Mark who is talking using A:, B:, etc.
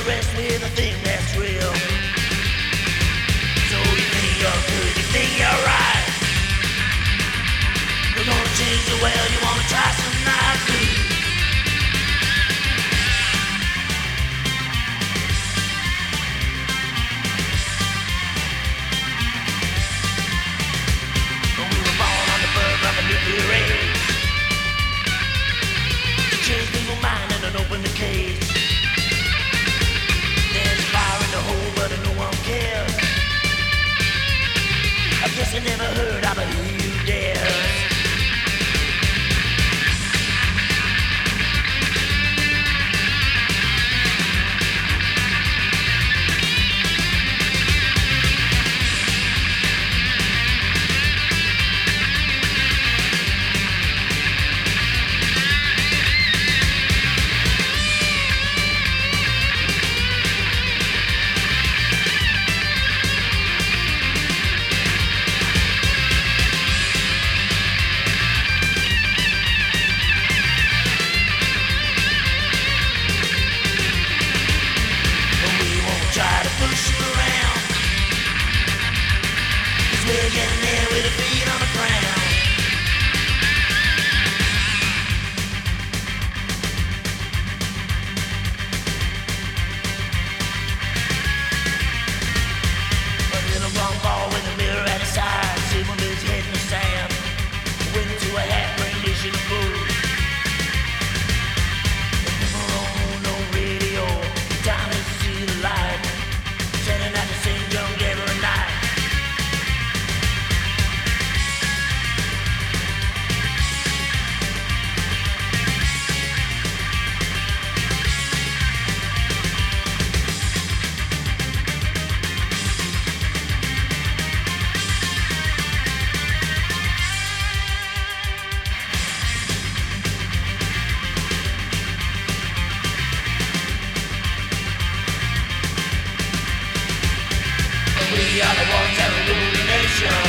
A: rest with a thing that's real. So you think you're good, you think you're right. We're gonna change the world, you wanna try some night blues. We were born on the verge of a nuclear age, to change people's mind and open the cage. There's fire in the hole, but no one cares. I guess I never heard of a you dares. Push you around, 'cause we're getting there with our feet on the ground. A little wrong ball with a mirror at his side, see one with his head in the sand, went into a half-brain dish in a fool. Never on no radio, time to see the light. Turning out to sing young every night. We are the ones that rule the nation.